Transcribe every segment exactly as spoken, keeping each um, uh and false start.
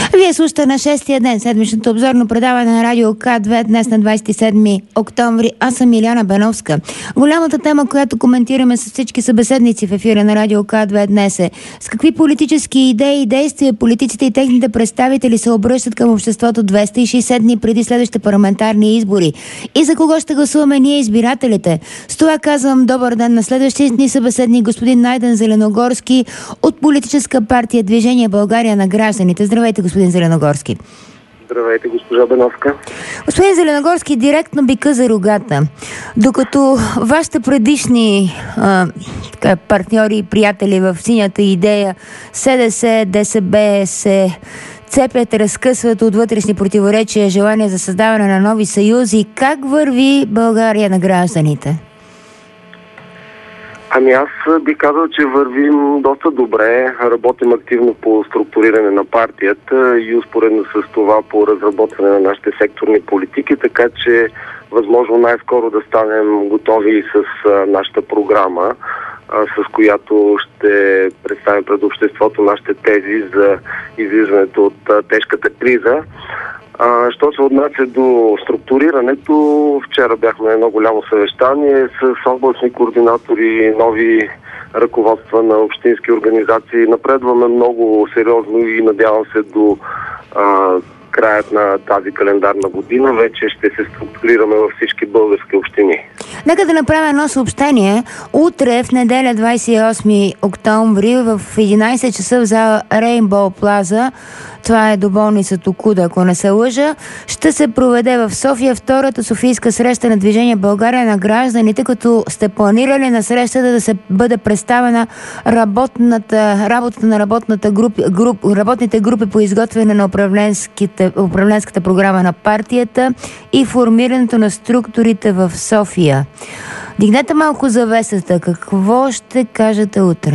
Вие слушате на шестия ден седмичното обзорно предаване на Радио К две днес на двадесет и седми октомври. Аз съм Илияна Беновска. Голямата тема, която коментираме с всички събеседници в ефира на Радио К две днес е: с какви политически идеи и действия политиците и техните представители се обръщат към обществото двеста и шейсет дни преди следващите парламентарни избори? И за кого ще гласуваме ние, избирателите? С това казвам добър ден на следващия ни събеседник, господин Найден Зеленогорски от политическа партия Движение България на гражданите. Здравейте, господин Зеленогорски. Здравейте, госпожа Беновска. Господин Зеленогорски, директно бика за рогата. Докато вашите предишни а, така, партньори и приятели в синята идея СДС, ДСБ се цепят, разкъсват от вътрешни противоречия, желание за създаване на нови съюзи, как върви България на гражданите? Ами аз би казал, че вървим доста добре. Работим активно по структуриране на партията и успоредно с това по разработване на нашите секторни политики, така че възможно най-скоро да станем готови с а, нашата програма, а, с която ще представим пред обществото нашите тези за излизането от а, тежката криза. А, що се отнася до структурирането, вчера бяхме на едно голямо съвещание с областни координатори, нови ръководства на общински организации. Напредваме много сериозно и надявам се до а, краят на тази календарна година вече ще се структурираме във всички български общини. Нека да направим едно съобщение. Утре, в неделя, двадесет и осми октомври, в единадесет часа в зала Рейнбоу Плаза, това е до болница Токуда, ако не се лъжа, ще се проведе в София втората софийска среща на Движение България на гражданите, като сте планирали на срещата да се бъде представена работната, работата на работната групи, груп, работните групи по изготвяне на управленската програма на партията и формирането на структурите в София. Дигнете малко завесата. Какво ще кажете утре?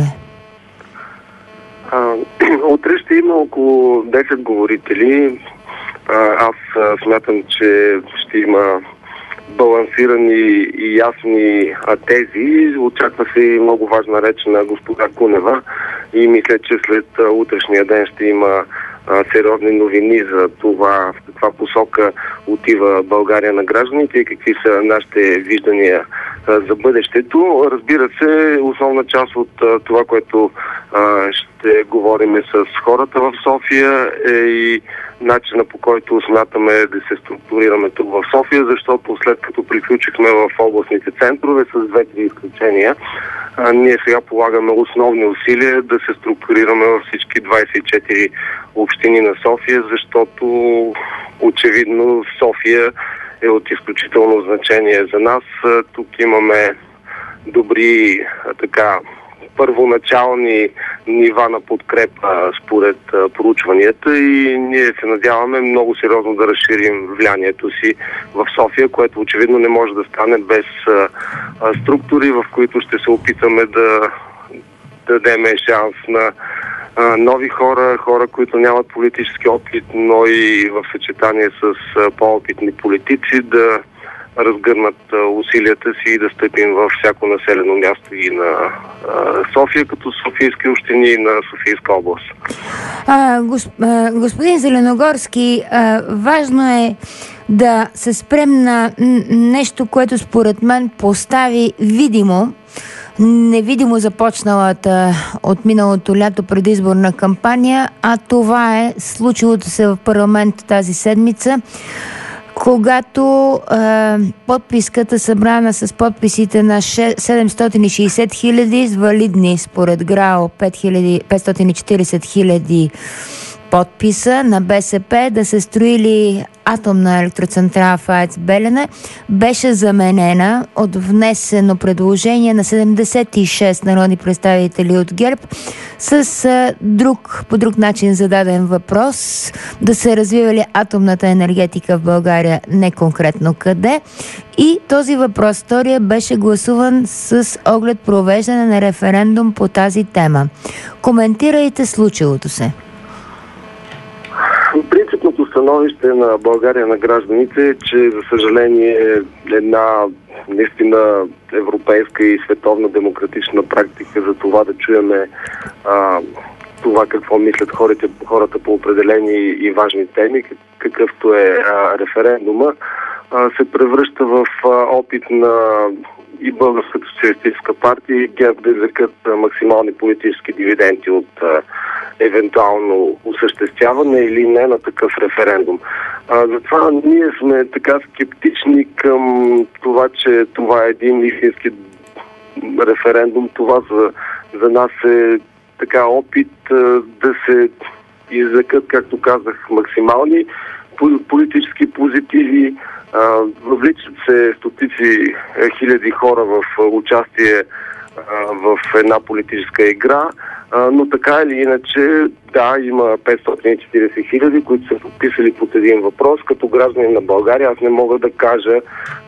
А, утре ще има около десет говорители. А, аз а, смятам, че ще има балансирани и ясни а, тези. Очаква се и много важна реч на госпожа Кунева и мисля, че след а, утрешния ден ще има а, сериозни новини за това в каква посока отива България на гражданите и какви са нашите виждания а, за бъдещето. Разбира се, основна част от а, това, което а, ще говорим с хората в София е и начина, по който смятаме да се структурираме тук в София, защото след като приключихме в областните центрове с две-три изключения, а, ние сега полагаме основни усилия да се структурираме във всички двадесет и четири общини на София, защото очевидно София е от изключително значение за нас. Тук имаме добри така първоначални нива на подкрепа според а, проучванията и ние се надяваме много сериозно да разширим влиянието си в София, което очевидно не може да стане без а, а, структури, в които ще се опитаме да, да дадем шанс на а, нови хора, хора, които нямат политически опит, но и в съчетание с а, по-опитни политици да разгърнат усилията си и да стъпим във всяко населено място и на а, София, като Софийски общини и на Софийска област. А, госп, а, господин Зеленогорски, а, важно е да се спрем на нещо, което според мен постави видимо, невидимо започналата от миналото лято предизборна кампания, а това е случилото се в парламент тази седмица, когато е, подписката, събрана с подписите на седемстотин и шейсет хиляди, валидни според ГРАО петстотин и четиридесет хиляди подписа на БСП, да се строили атомна електроцентрала в АЕЦ Белене, беше заменена от внесено предложение на седемдесет и шест народни представители от ГЕРБ с а, друг, по друг начин зададен въпрос: да се развива ли атомната енергетика в България, не конкретно къде. И този въпрос, втория, беше гласуван с оглед провеждане на референдум по тази тема. Коментирайте случилото се. Принципното становище на България на гражданите е, че за съжаление една наистина европейска и световна демократична практика за това да чуеме а, това какво мислят хората, хората по определени и важни теми, какъвто е а, референдума, а, се превръща в а, опит на и Българската социалистическа партия и ГЕРБ да извлекат максимални политически дивиденти от а, евентуално осъществяване или не на такъв референдум. А, затова ние сме така скептични към това, че това е един истински референдум. Това за, за нас е така опит а, да се извлекат, както казах, максимални политически позитиви. Въвличат се стотици хиляди хора в участие в една политическа игра, но така или иначе, да, има петстотин и четиридесет хиляди, които са подписали под един въпрос. Като гражданин на България аз не мога да кажа,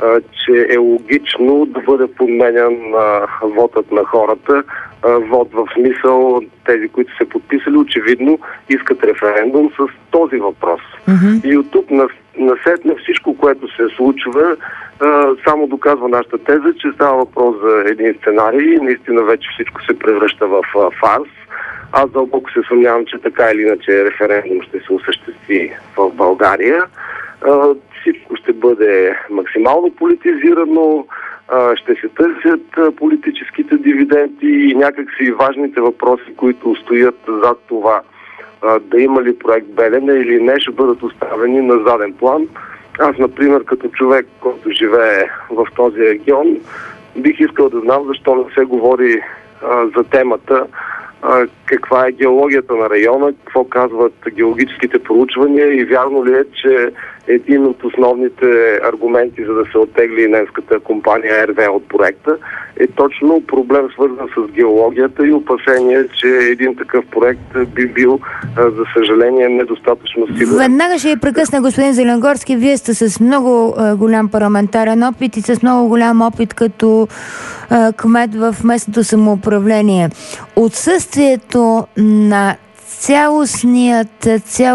че е логично да бъде подменян вотът на хората. Вот в смисъл, тези, които се подписали, очевидно искат референдум с този въпрос. Mm-hmm. И от тук на, насетне всичко, което се случва, а, само доказва нашата теза, че става въпрос за един сценарий и наистина вече всичко се превръща в а, фарс. Аз дълбоко се съмнявам, че така или иначе референдум ще се осъществи в България. А, всичко ще бъде максимално политизирано, ще се търсят политическите дивиденти и някакси важните въпроси, които стоят зад това да има ли проект Белене или не, ще бъдат оставени на заден план. Аз, например, като човек, който живее в този регион, бих искал да знам защо не се говори а, за темата, а, каква е геологията на района, какво казват геологическите проучвания и вярно ли е, че един от основните аргументи, за да се оттегли немската компания Р В от проекта, е точно проблем свързан с геологията и опасение, че един такъв проект би бил, за съжаление, недостатъчно сигурен. Веднага ще ви прекъсна, господин Зеленогорски. Вие сте с много а, голям парламентарен опит и с много голям опит като а, кмет в местното самоуправление. Отсъствието на Цялостният,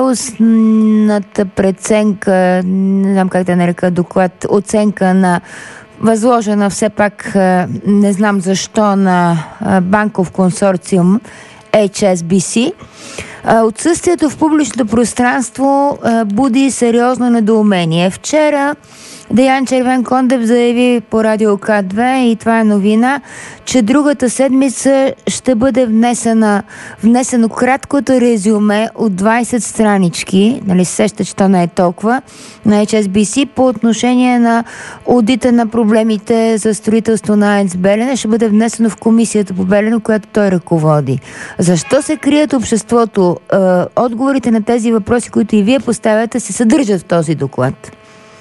цялостната преценка, не знам как да нарека доклад, оценка на възложена все пак, не знам защо, на банков консорциум Ейч Ес Би Си, отсъствието в публичното пространство буди сериозно недоумение. Вчера Деян Червенкондев заяви по Радио К две, и това е новина, че другата седмица ще бъде внесена, внесено краткото резюме от двайсет странички, нали сеща, че то не е толкова, на Ейч Ес Би Си по отношение на одита на проблемите за строителство на АЕЦ Белене. Ще бъде внесено в комисията по Белене, която той ръководи. Защо се крият обществото? Е, отговорите на тези въпроси, които и вие поставяте, се съдържат в този доклад.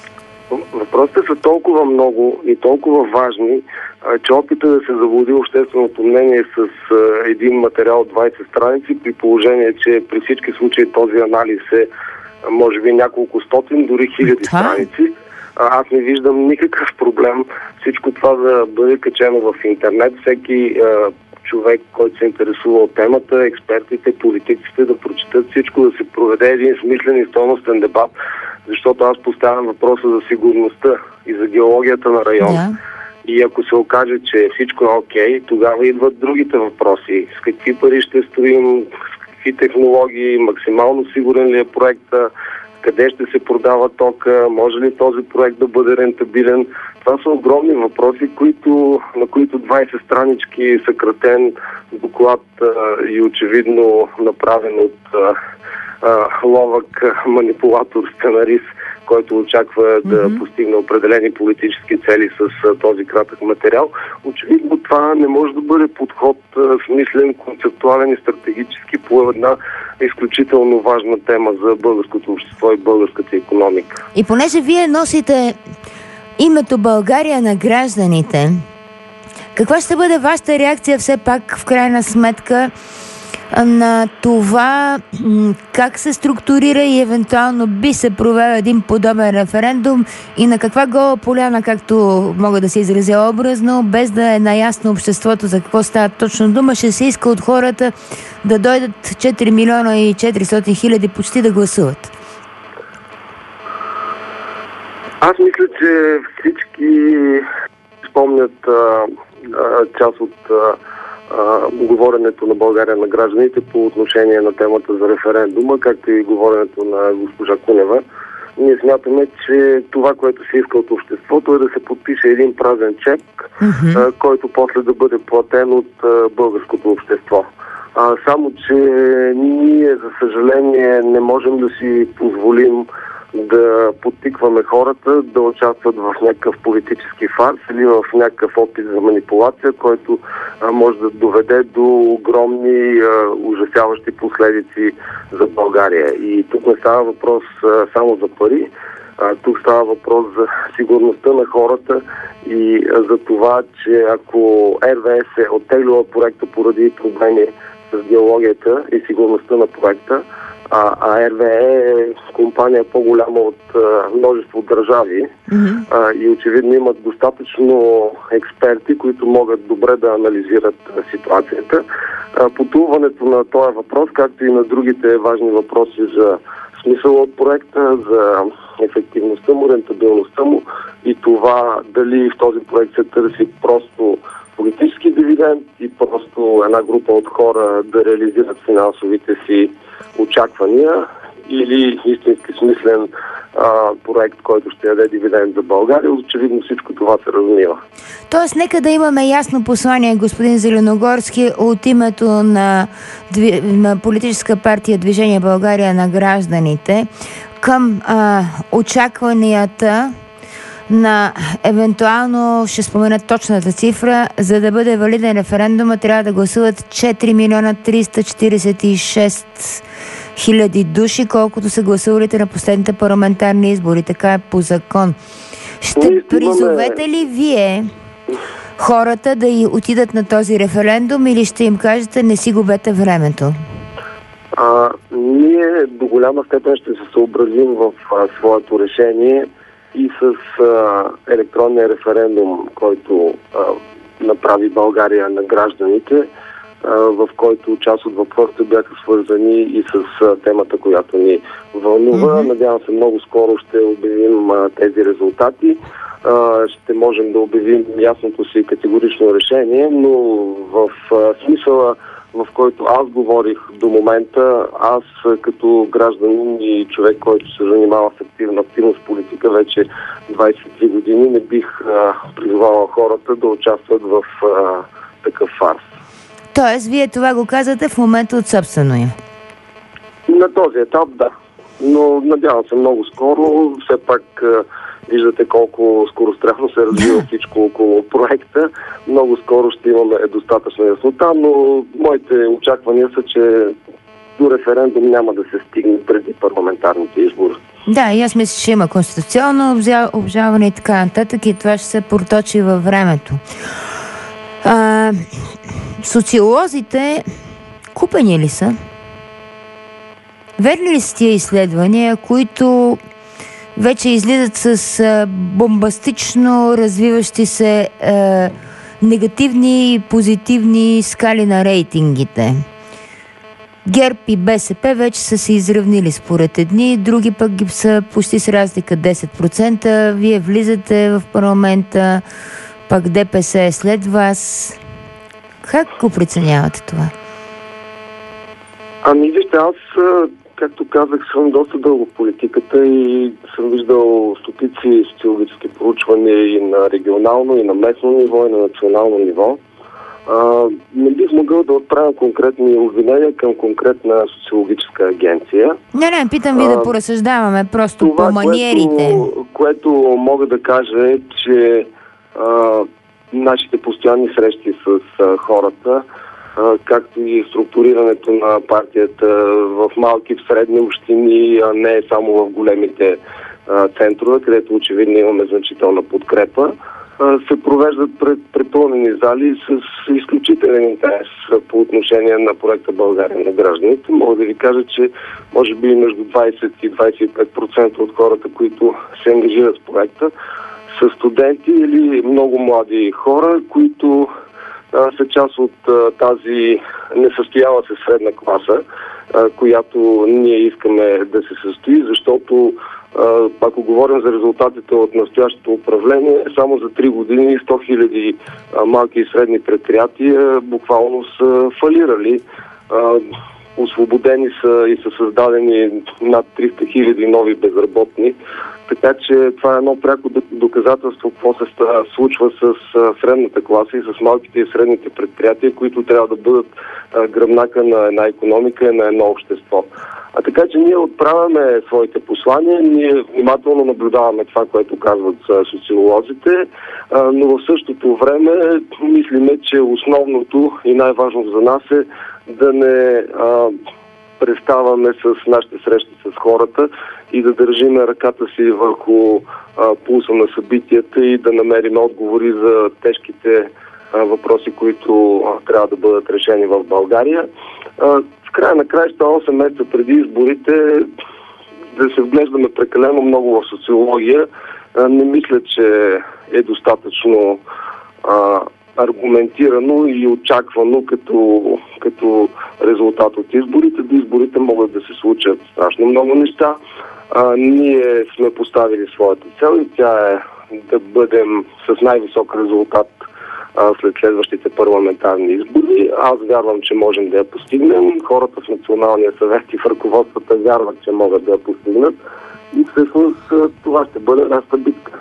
Въпросите са толкова много и толкова важни, че опита да се заблуди общественото мнение с един материал от двайсет страници, при положение, че при всички случаи този анализ е може би няколко стотин, дори хиляди страници. Аз не виждам никакъв проблем всичко това да бъде качено в интернет. Всеки човек, който се интересува от темата, експертите, политиците да прочитат всичко, да се проведе един смислен и стойностен дебат, защото аз поставям въпроса за сигурността и за геологията на района. Yeah. И ако се окаже, че всичко е окей, тогава идват другите въпроси. С какви пари ще строим, с какви технологии, максимално сигурен ли е проекта, къде ще се продава тока, може ли този проект да бъде рентабилен. Това са огромни въпроси, които, на които двайсет странички съкратен доклад а, и очевидно направен от а, а, ловък манипулатор, сценарист, който очаква mm-hmm. да постигне определени политически цели с а, този кратък материал. Очевидно това не може да бъде подход а, смислен, концептуален и стратегически по една изключително важна тема за българското общество и българската икономика. И понеже вие носите името България на гражданите, каква ще бъде вашата реакция все пак в крайна сметка на това как се структурира и евентуално би се провел един подобен референдум и на каква гола поляна, както мога да се изразя образно, без да е наясно обществото за какво става точно дума, ще се иска от хората да дойдат четири милиона и четиристотин хиляди почти да гласуват? Аз мисля, че всички спомнят а, а, част от а, а, говоренето на България на гражданите по отношение на темата за референдума, както и говоренето на госпожа Кунева. Ние смятаме, че това, което се иска от обществото, е да се подпише един празен чек, mm-hmm. а, който после да бъде платен от а, българското общество. А, само, че ние, за съжаление, не можем да си позволим да подтикваме хората да участват в някакъв политически фарс или в някакъв опит за манипулация, който а, може да доведе до огромни а, ужасяващи последици за България. И тук не става въпрос а, само за пари, а, тук става въпрос за сигурността на хората и а, за това, че ако Р В С е оттеглила проекта поради проблеми с геологията и сигурността на проекта, а, а Р В Е е компания по-голяма от а, множество държави mm-hmm. а, и очевидно имат достатъчно експерти, които могат добре да анализират а, ситуацията. А, потулването на този въпрос, както и на другите важни въпроси за смисъл от проекта, за ефективността му, рентабилността му и това дали в този проект се търси просто политически дивиденд и просто една група от хора да реализират финансовите си очаквания или истински смислен а, проект, който ще даде дивиденд за България. Очевидно всичко това се размива. Тоест, нека да имаме ясно послание, господин Зеленогорски, от името на, на политическа партия Движение България на гражданите към а, очакванията на евентуално, ще спомена точната цифра, за да бъде валиден референдума, трябва да гласуват четири милиона триста четиридесет и шест хиляди души, колкото са гласувалите на последните парламентарни избори. Така е по закон. Ще призовете ли вие хората да и отидат на този референдум или ще им кажете не си губете времето? А, ние до голяма степен ще се съобразим в а, своето решение и с а, електронния референдум, който а, направи България на гражданите, а, в който част от въпросите бяха свързани и с а, темата, която ни вълнува. Mm-hmm. Надявам се, много скоро ще обявим а, тези резултати. А, ще можем да обявим ясното си категорично решение, но в а, смисъла, в който аз говорих до момента, аз като гражданин и човек, който се занимава с активна активност политика вече двадесет и три години, не бих а, призовала хората да участват в а, такъв фарс. Тоест, вие това го казвате в момента от собствено я? На този етап, да. Но надявам се много скоро, все пак а, виждате колко скорострелно се развива всичко около проекта. Много скоро ще имаме достатъчна яснота, но моите очаквания са, че до референдум няма да се стигне преди парламентарните избори. Да, и аз мисля, че има конституционно обжалване и така нататък и това ще се проточи във времето. А, социолозите купени ли са? Верни ли са тия изследвания, които вече излизат с а, бомбастично развиващи се а, негативни и позитивни скали на рейтингите? ГЕРБ и Б С П вече са се изравнили според едни, други пък ги са почти с разлика десет процента. Вие влизате в парламента, пък Д П С е след вас. Как го преценявате това? Ами вижте, аз, както казах, съм доста дълго в политиката и съм виждал стотици социологически проучвания и на регионално, и на местно ниво, и на национално ниво. А, не бих могъл да отправям конкретни обвинения към конкретна социологическа агенция. Не, не, питам ви а, да поразсъждаваме просто това, по маниерите. Което, което мога да кажа е, че а, нашите постоянни срещи с а, хората, а, както и структурирането на партията в малки, в средни общини, а не само в големите а, центрове, където очевидно имаме значителна подкрепа, се провеждат пред препълнени зали с изключителен интерес по отношение на проекта България на гражданите. Мога да ви кажа, че може би между двадесет и двадесет и пет процента от хората, които се ангажират с проекта, са студенти или много млади хора, които а, са част от а, тази несъстояла се средна класа, а, която ние искаме да се състои, защото Ако говорим за резултатите от настоящото управление, само за три години сто хиляди малки и средни предприятия буквално са фалирали. Освободени са и са създадени над триста хиляди нови безработни. Така че това е едно пряко доказателство какво се случва с средната класа и с малките и средните предприятия, които трябва да бъдат гръбнака на една икономика и на едно общество. А така че ние отправяме своите послания, ние внимателно наблюдаваме това, което казват социолозите, но в същото време мислиме, че основното и най-важно за нас е да не а, преставаме с нашите срещи с хората и да държим ръката си върху а, пулса на събитията и да намерим отговори за тежките а, въпроси, които а, трябва да бъдат решени в България. А, в края на краища, осем месеца преди изборите, да се вглеждаме прекалено много в социология, а, не мисля, че е достатъчно а, аргументирано и очаквано като, като резултат от изборите. До изборите могат да се случат страшно много неща. А, ние сме поставили своята цел и тя е да бъдем с най-висок резултат а, след следващите парламентарни избори. Аз вярвам, че можем да я постигнем. Хората в Националния съвет и в ръководствата вярват, че могат да я постигнат. И всъщност това ще бъде нашата битка.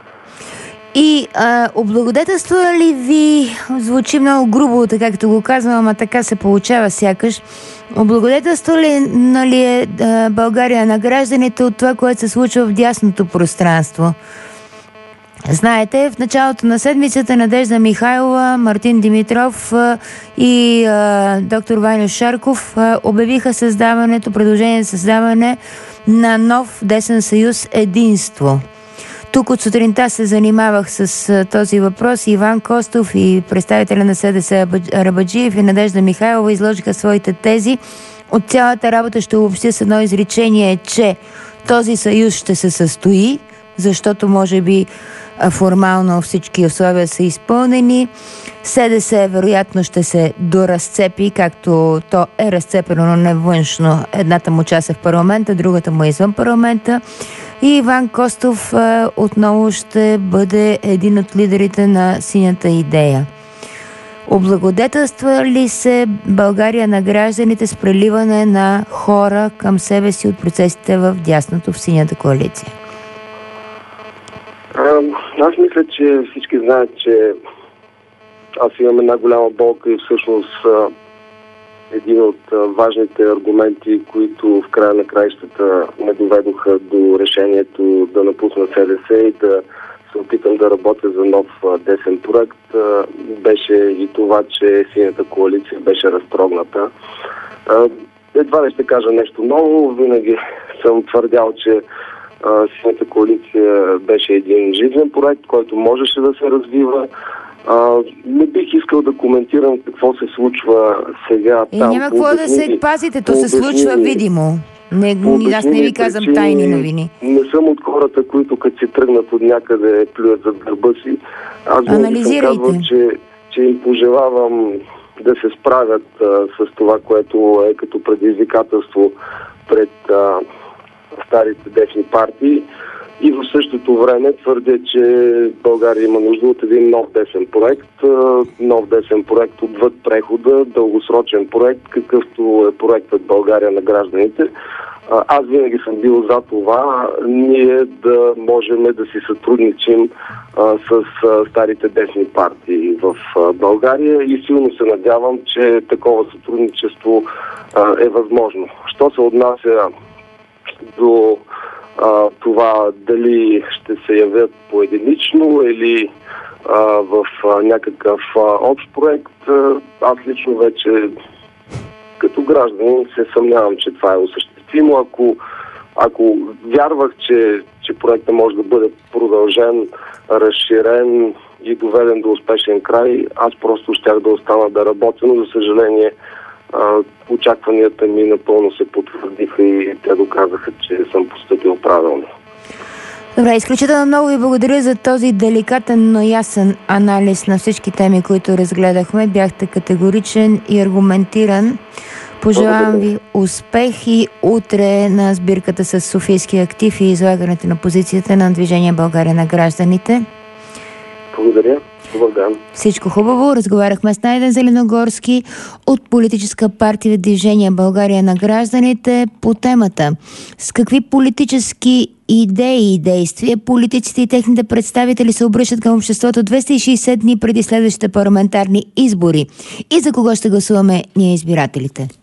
И а, облагодетелства ли ви, звучи много грубо, така като го казвам, ама така се получава сякаш, облагодетелства ли, нали, е а, България на гражданите от това, което се случва в дясното пространство? Знаете, в началото на седмицата Надежда Михайлова, Мартин Димитров а, и а, доктор Ваньо Шарков а, обявиха създаването, предложение за създаване на нов десен съюз Единство. Тук от сутринта се занимавах с а, този въпрос. Иван Костов и представителя на СДС Арабаджиев и Надежда Михайлова изложиха своите тези. От цялата работа ще обобщя с едно изречение, че този съюз ще се състои, защото може би а, формално всички условия са изпълнени. СДС вероятно ще се доразцепи, както то е разцепено, но не външно. Едната му част е в парламента, другата му е извън парламента. И Иван Костов а, отново ще бъде един от лидерите на синята идея. Облагодетелства ли се България на гражданите с преливане на хора към себе си от процесите в дясното, в синята коалиция? А, аз мисля, че всички знаят, че аз имам една голяма болка и всъщност а, един от а, важните аргументи, които в края на краищата ме доведоха до решението да напусна СДС и да се опитам да работя за нов а, десен проект, а, беше и това, че синята коалиция беше разтрогната. А, едва ли ще кажа нещо ново, винаги съм твърдял, че а, синята коалиция беше един жизнен проект, който можеше да се развива. Uh, не бих искал да коментирам какво се случва сега. И там, няма какво да се пазите, то се случва видимо. Не, аз не ви казвам причини, тайни новини. Не съм от хората, които като си тръгнат от някъде плюят зад гърба си. Аз анализирайте. Съм казвал, че, че им пожелавам да се справят а, с това, което е като предизвикателство пред а, старите десни партии. И в същото време твърдя, че България има нужда от един нов десен проект, нов десен проект отвъд прехода, дългосрочен проект, какъвто е проектът България на гражданите. Аз винаги съм бил за това ние да можем да си сътрудничим с старите десни партии в България и силно се надявам, че такова сътрудничество е възможно. Що се отнася до Uh, това дали ще се явят поединично или uh, в uh, някакъв uh, общ проект, uh, аз лично вече като гражданин се съмнявам, че това е осъществимо. Ако, ако вярвах, че, че проектът може да бъде продължен, разширен и доведен до успешен край, аз просто щях да остана да работя, но за съжаление Uh, очакванията ми напълно се потвърдиха и те доказаха, че съм постъпил правилно. Добре, изключително много ви благодаря за този деликатен, но ясен анализ на всички теми, които разгледахме. Бяхте категоричен и аргументиран Пожелавам ви успех и утре на сбирката с Софийски актив и излагането на позицията на Движение България на гражданите. Благодаря. Добър ден. Всичко хубаво. Разговаряхме с Найден Зеленогорски от политическа партия Движение България на гражданите по темата. С какви политически идеи и действия политиците и техните представители се обръщат към обществото двеста и шейсет дни преди следващите парламентарни избори? И за кого ще гласуваме ние избирателите?